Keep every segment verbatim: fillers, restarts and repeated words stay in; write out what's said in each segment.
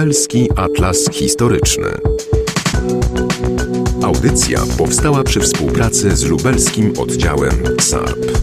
Lubelski Atlas Historyczny. Audycja powstała przy współpracy z lubelskim oddziałem S A R P.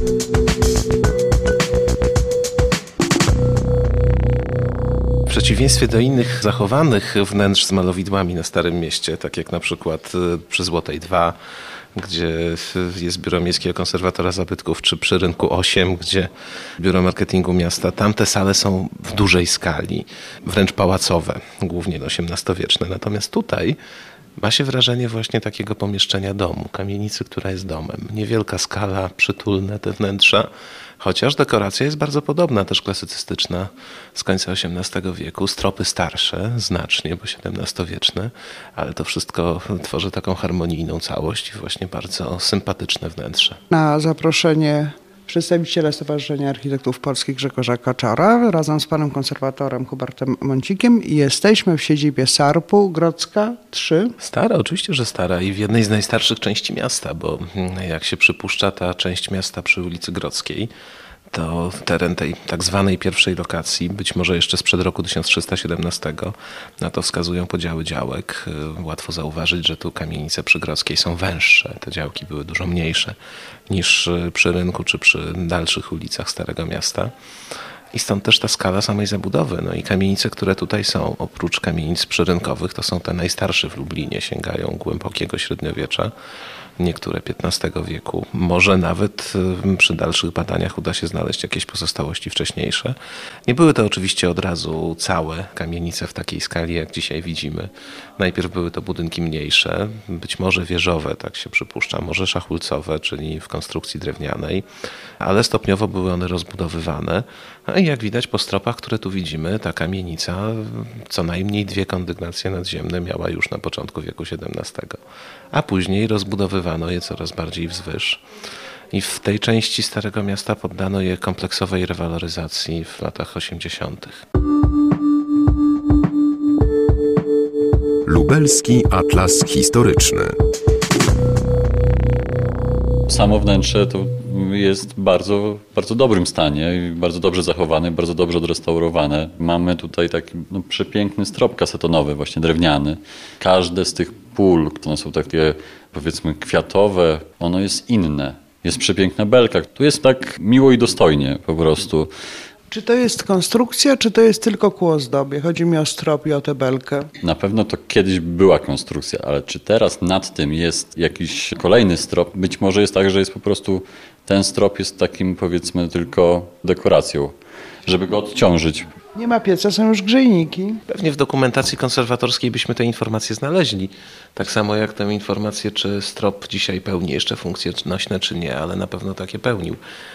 W przeciwieństwie do innych zachowanych wnętrz z malowidłami na Starym Mieście, tak jak na przykład przy Złotej dwa, gdzie jest Biuro Miejskiego Konserwatora Zabytków, czy przy Rynku osiem, gdzie Biuro Marketingu Miasta, tamte sale są w dużej skali, wręcz pałacowe, głównie osiemnastowieczne. Natomiast tutaj ma się wrażenie właśnie takiego pomieszczenia domu, kamienicy, która jest domem. Niewielka skala, przytulne te wnętrza, chociaż dekoracja jest bardzo podobna, też klasycystyczna z końca osiemnastego wieku. Stropy starsze, znacznie, bo siedemnastowieczne, ale to wszystko tworzy taką harmonijną całość i właśnie bardzo sympatyczne wnętrze. Na zaproszenie przedstawiciela Stowarzyszenia Architektów Polskich Grzegorza Kaczora razem z panem konserwatorem Hubertem Mącikiem jesteśmy w siedzibie S A R P-u Grodzka trzy. Stara, oczywiście, że stara i w jednej z najstarszych części miasta, bo jak się przypuszcza, ta część miasta przy ulicy Grodzkiej to teren tej tak zwanej pierwszej lokacji, być może jeszcze sprzed roku tysiąc trzysta siedemnastego. Na to wskazują podziały działek. Łatwo zauważyć, że tu kamienice przy Grodzkiej są węższe. Te działki były dużo mniejsze niż przy Rynku czy przy dalszych ulicach Starego Miasta. I stąd też ta skala samej zabudowy. No i kamienice, które tutaj są, oprócz kamienic przyrynkowych, to są te najstarsze w Lublinie, sięgają głębokiego średniowiecza. Niektóre piętnastego wieku. Może nawet przy dalszych badaniach uda się znaleźć jakieś pozostałości wcześniejsze. Nie były to oczywiście od razu całe kamienice w takiej skali, jak dzisiaj widzimy. Najpierw były to budynki mniejsze, być może wieżowe, tak się przypuszcza, może szachulcowe, czyli w konstrukcji drewnianej, ale stopniowo były one rozbudowywane. No i jak widać po stropach, które tu widzimy, ta kamienica co najmniej dwie kondygnacje nadziemne miała już na początku wieku siedemnastego, a później rozbudowywano je coraz bardziej wzwyż. I w tej części Starego Miasta poddano je kompleksowej rewaloryzacji w latach osiemdziesiątych. Lubelski Atlas Historyczny. Samo wnętrze to jest bardzo, bardzo dobrym stanie, bardzo dobrze zachowane, bardzo dobrze odrestaurowane. Mamy tutaj taki no, przepiękny strop kasetonowy, właśnie drewniany. Każde z tych pól, które są takie powiedzmy kwiatowe, ono jest inne. Jest przepiękna belka. Tu jest tak miło i dostojnie po prostu. Czy to jest konstrukcja, czy to jest tylko ku ozdobie? Chodzi mi o strop i o tę belkę. Na pewno to kiedyś była konstrukcja, ale czy teraz nad tym jest jakiś kolejny strop? Być może jest tak, że jest po prostu ten strop jest takim powiedzmy tylko dekoracją, żeby go odciążyć. Nie ma pieca, są już grzejniki. Pewnie w dokumentacji konserwatorskiej byśmy te informacje znaleźli. Tak samo jak tę informację, czy strop dzisiaj pełni jeszcze funkcje nośne, czy nie, ale na pewno takie pełnił.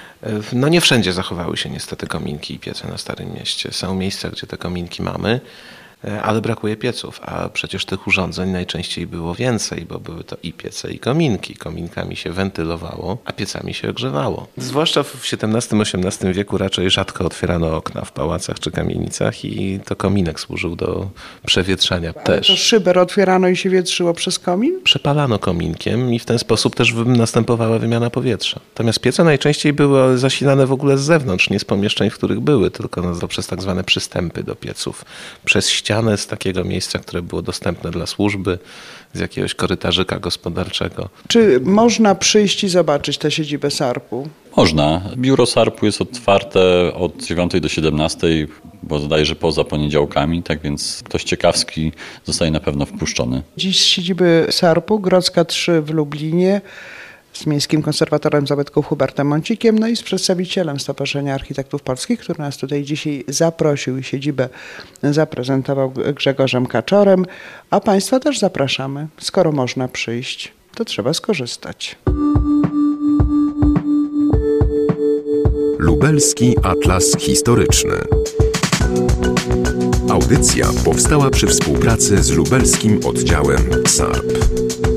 No nie wszędzie zachowały się niestety kominki i piece na Starym Mieście. Są miejsca, gdzie te kominki mamy, ale brakuje pieców, a przecież tych urządzeń najczęściej było więcej, bo były to i piece, i kominki. Kominkami się wentylowało, a piecami się ogrzewało. Zwłaszcza w siedemnastym osiemnastym wieku raczej rzadko otwierano okna w pałacach czy kamienicach i to kominek służył do przewietrzania też. To szyber otwierano i się wietrzyło przez komin? Przepalano kominkiem i w ten sposób też następowała wymiana powietrza. Natomiast piece najczęściej były zasilane w ogóle z zewnątrz, nie z pomieszczeń, w których były, tylko no, przez tak zwane przystępy do pieców, przez ściany z takiego miejsca, które było dostępne dla służby, z jakiegoś korytarzyka gospodarczego. Czy można przyjść i zobaczyć tę siedzibę S A R P-u? Można. Biuro S A R P-u jest otwarte od dziewiątej do siedemnastej, bo zdaje, że poza poniedziałkami, tak więc ktoś ciekawski zostaje na pewno wpuszczony. Dziś z siedziby S A R P-u Grodzka trzy w Lublinie z Miejskim Konserwatorem Zabytków Hubertem Mącikiem, no i z przedstawicielem Stowarzyszenia Architektów Polskich, który nas tutaj dzisiaj zaprosił i siedzibę zaprezentował, Grzegorzem Kaczorem, a Państwa też zapraszamy. Skoro można przyjść, to trzeba skorzystać. Lubelski Atlas Historyczny. Audycja powstała przy współpracy z lubelskim oddziałem S A R P.